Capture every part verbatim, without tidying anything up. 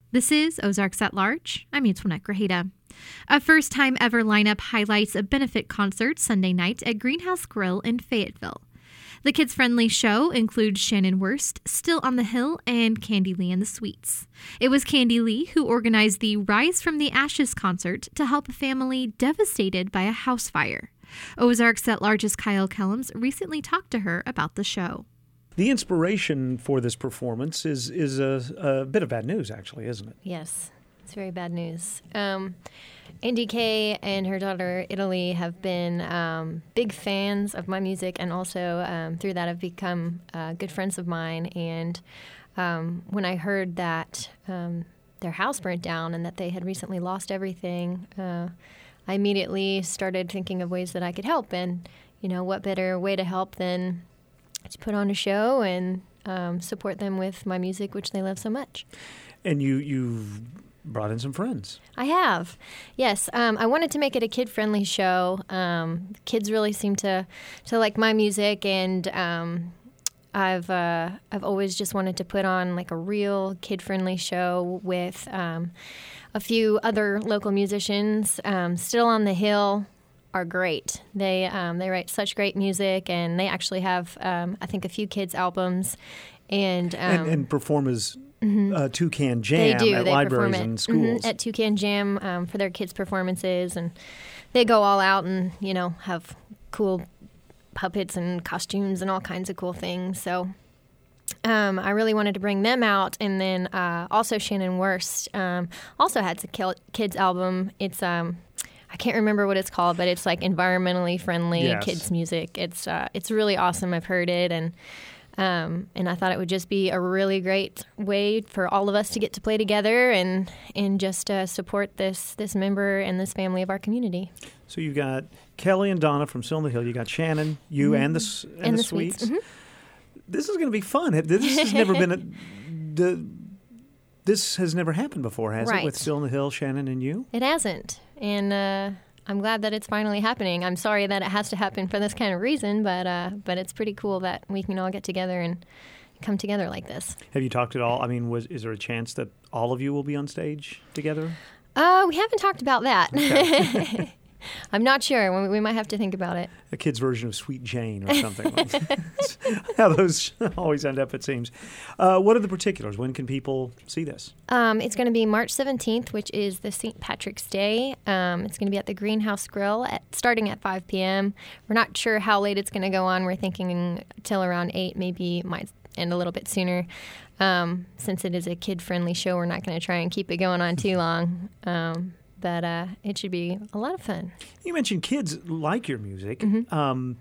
This is Ozarks at Large. I'm Antoinette Grajeda. A first-time ever lineup highlights a benefit concert Sunday night at Greenhouse Grill in Fayetteville. The kids-friendly show includes Shannon Wurst, Still on the Hill, and Candy Lee and the Sweets. It was Candy Lee who organized the Rise from the Ashes concert to help a family devastated by a house fire. Ozarks at Large's Kyle Kellums recently talked to her about the show. The inspiration for this performance is is a, a bit of bad news, actually, isn't it? Yes, it's very bad news. Um, Andy Kay and her daughter Italy have been um, big fans of my music, and also um, through that have become uh, good friends of mine. And um, when I heard that um, their house burnt down and that they had recently lost everything, uh, I immediately started thinking of ways that I could help. And, you know, what better way to help than to put on a show and um, support them with my music, which they love so much. And you, you've brought in some friends. I have, yes. Um, I wanted to make it a kid-friendly show. Um, kids really seem to, to like my music, and um, I've uh, I've always just wanted to put on like a real kid-friendly show with um, a few other local musicians. Um, Still on the Hill are great. They um, they write such great music, and they actually have um, I think a few kids albums, and um, and, and perform as mm-hmm. uh, Toucan Jam they do. at They libraries perform it, and schools. Mm-hmm, at Toucan Jam um, for their kids' performances, and they go all out and you know have cool puppets and costumes and all kinds of cool things. So um, I really wanted to bring them out, and then uh, also Shannon Wurst um, also had a kids album. It's um. I can't remember what it's called, but it's like environmentally friendly yes. kids music. It's uh, it's really awesome. I've heard it, and um, and I thought it would just be a really great way for all of us to get to play together and and just uh, support this this member and this family of our community. So you've got Kelly and Donna from Still on the Hill. You got Shannon, you mm-hmm. and the and, and the, the Sweets. Sweets. Mm-hmm. This is going to be fun. This has never been a. The, This has never happened before, has right. it, with Still on the Hill, Shannon and you? It hasn't, and uh, I'm glad that it's finally happening. I'm sorry that it has to happen for this kind of reason, but uh, but it's pretty cool that we can all get together and come together like this. Have you talked at all? I mean, was is there a chance that all of you will be on stage together? Uh, we haven't talked about that. Okay. I'm not sure. We, we might have to think about it. A kid's version of Sweet Jane or something. How those always end up, it seems. Uh, what are the particulars? When can people see this? Um, it's going to be March seventeenth, which is the Saint Patrick's Day. Um, it's going to be at the Greenhouse Grill at, starting at five p.m. We're not sure how late it's going to go on. We're thinking till around eight, maybe might end a little bit sooner. Um, since it is a kid-friendly show, we're not going to try and keep it going on too long. Um But uh, it should be a lot of fun. You mentioned kids like your music. Mm-hmm. Um,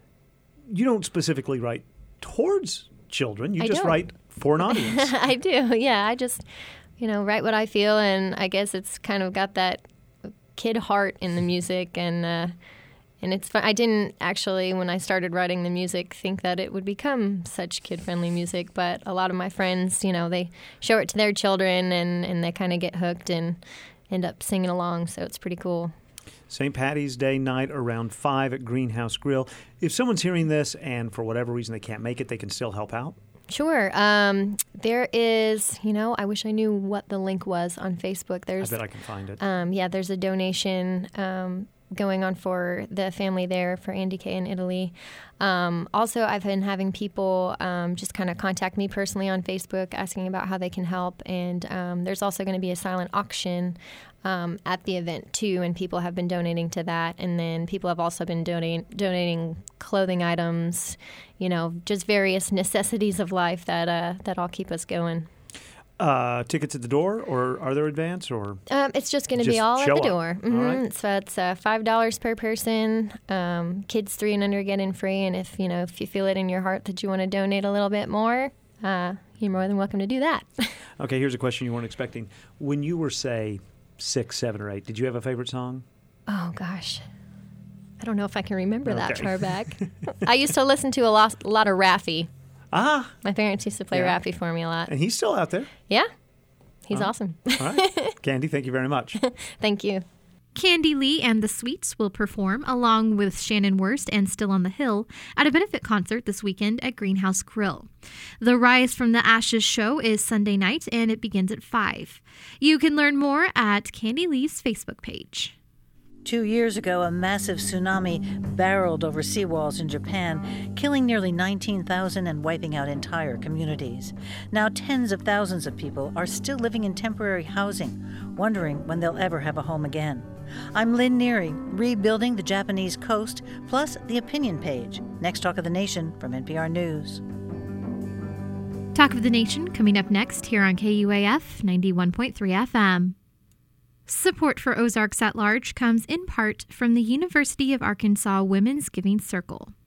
you don't specifically write towards children. You I just don't. write for an audience. I do, yeah. I just, you know, write what I feel, and I guess it's kind of got that kid heart in the music, and uh, and it's fun. I didn't actually, when I started writing the music, think that it would become such kid-friendly music, but a lot of my friends, you know, they show it to their children, and, and they kind of get hooked and end up singing along, so it's pretty cool. Saint Patty's Day night around five at Greenhouse Grill. If someone's hearing this and for whatever reason they can't make it, they can still help out? Sure. Um, there is, you know, I wish I knew what the link was on Facebook. There's, I bet I can find it. Um, yeah, there's a donation um, going on for the family there, for Andy Kay in Italy. Um, also, I've been having people um, just kind of contact me personally on Facebook asking about how they can help. And um, there's also going to be a silent auction um, at the event, too, and people have been donating to that. And then people have also been donating, donating clothing items, you know, just various necessities of life that uh, that all keep us going. Uh, tickets at the door, or are there advance, or um, it's just going to be all at the door. Mm-hmm. All right. So it's uh, five dollars per person. Um, kids three and under get in free, and if you know if you feel it in your heart that you want to donate a little bit more, uh, you're more than welcome to do that. Okay, here's a question you weren't expecting. When you were, say, six, seven, or eight, did you have a favorite song? Oh gosh, I don't know if I can remember okay. that far back. I used to listen to a lot, a lot of Raffi. Ah. My parents used to play yeah. Raffi for me a lot. And he's still out there. Yeah. He's oh. awesome. All right. Candy, thank you very much. Thank you. Candy Lee and the Sweets will perform along with Shannon Wurst and Still on the Hill at a benefit concert this weekend at Greenhouse Grill. The Rise from the Ashes show is Sunday night and it begins at five. You can learn more at Candy Lee's Facebook page. Two years ago, a massive tsunami barreled over seawalls in Japan, killing nearly nineteen thousand and wiping out entire communities. Now tens of thousands of people are still living in temporary housing, wondering when they'll ever have a home again. I'm Lynn Neary, rebuilding the Japanese coast, plus the opinion page. Next Talk of the Nation from N P R News. Talk of the Nation coming up next here on K U A F ninety-one point three F M. Support for Ozarks at Large comes in part from the University of Arkansas Women's Giving Circle.